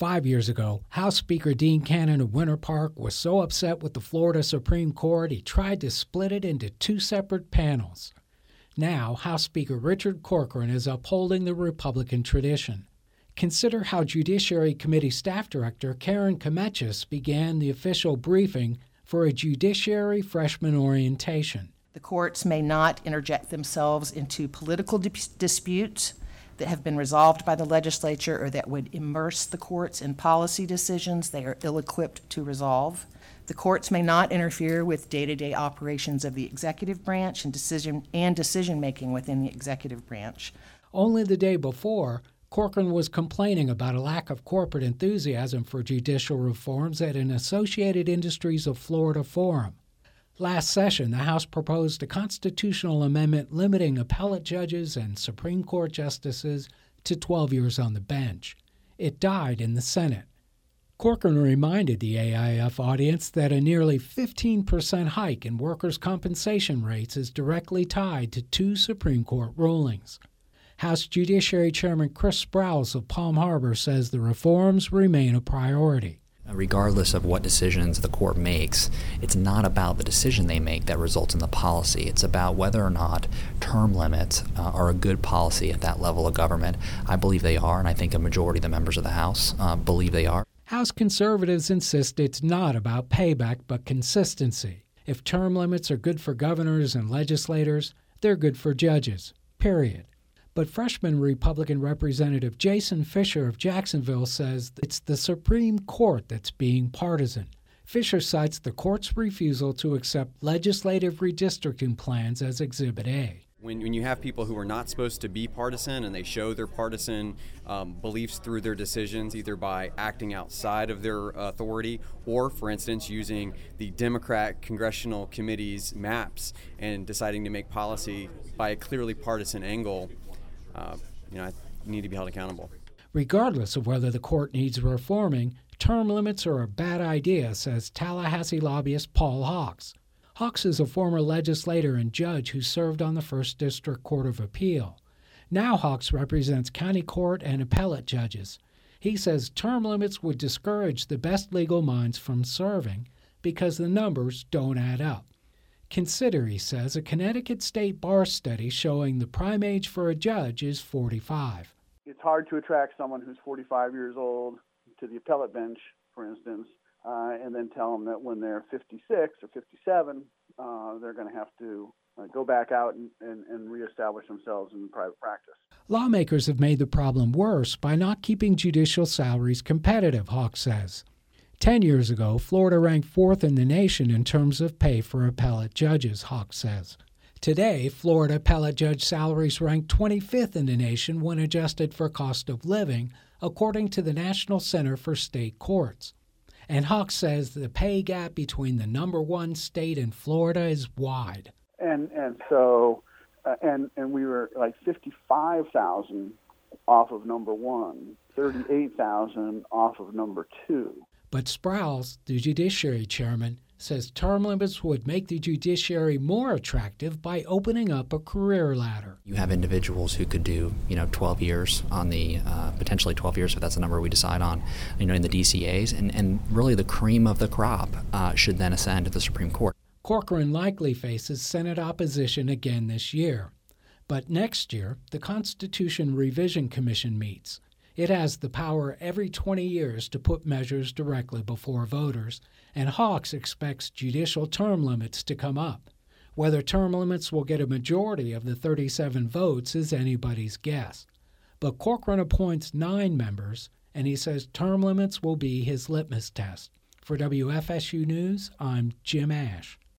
5 years ago, House Speaker Dean Cannon of Winter Park was so upset with the Florida Supreme Court he tried to split it into two separate panels. Now, House Speaker Richard Corcoran is upholding the Republican tradition. Consider how Judiciary Committee Staff Director Karen Kamechis began the official briefing for a Judiciary Freshman Orientation. The courts may not interject themselves into political disputes that have been resolved by the legislature or that would immerse the courts in policy decisions they are ill-equipped to resolve. The courts may not interfere with day-to-day operations of the executive branch and decision-making within the executive branch. Only the day before, Corcoran was complaining about a lack of corporate enthusiasm for judicial reforms at an Associated Industries of Florida forum. Last session, the House proposed a constitutional amendment limiting appellate judges and Supreme Court justices to 12 years on the bench. It died in the Senate. Corcoran reminded the AIF audience that a nearly 15% hike in workers' compensation rates is directly tied to two Supreme Court rulings. House Judiciary Chairman Chris Sprowls of Palm Harbor says the reforms remain a priority. Regardless of what decisions the court makes, it's not about the decision they make that results in the policy. It's about whether or not term limits are a good policy at that level of government. I believe they are, and I think a majority of the members of the House believe they are. House conservatives insist it's not about payback but consistency. If term limits are good for governors and legislators, they're good for judges, period. But freshman Republican Representative Jason Fisher of Jacksonville says it's the Supreme Court that's being partisan. Fisher cites the court's refusal to accept legislative redistricting plans as Exhibit A. When you have people who are not supposed to be partisan and they show their partisan beliefs through their decisions, either by acting outside of their authority or, for instance, using the Democrat Congressional Committee's maps and deciding to make policy by a clearly partisan angle, need to be held accountable. Regardless of whether the court needs reforming, term limits are a bad idea, says Tallahassee lobbyist Paul Hawks. Hawks is a former legislator and judge who served on the 1st District Court of Appeal. Now Hawks represents county court and appellate judges. He says term limits would discourage the best legal minds from serving because the numbers don't add up. Consider, he says, a Connecticut State bar study showing the prime age for a judge is 45. It's hard to attract someone who's 45 years old to the appellate bench, for instance, and then tell them that when they're 56 or 57, they're going to have to go back out and reestablish themselves in private practice. Lawmakers have made the problem worse by not keeping judicial salaries competitive, Hawks says. 10 years ago, Florida ranked 4th in the nation in terms of pay for appellate judges, Hawks says. Today, Florida appellate judge salaries rank 25th in the nation when adjusted for cost of living, according to the National Center for State Courts. And Hawks says the pay gap between the number one state and Florida is wide. And so we were like 55,000 off of number one, 38,000 off of number two. But Sprowls, the judiciary chairman, says term limits would make the judiciary more attractive by opening up a career ladder. You have individuals who could do, 12 years on the, potentially 12 years if that's the number we decide on, in the DCAs, and really the cream of the crop should then ascend to the Supreme Court. Corcoran likely faces Senate opposition again this year. But next year, the Constitution Revision Commission meets. It has the power every 20 years to put measures directly before voters, and Hawks expects judicial term limits to come up. Whether term limits will get a majority of the 37 votes is anybody's guess. But Corcoran appoints 9 members, and he says term limits will be his litmus test. For WFSU News, I'm Jim Ash.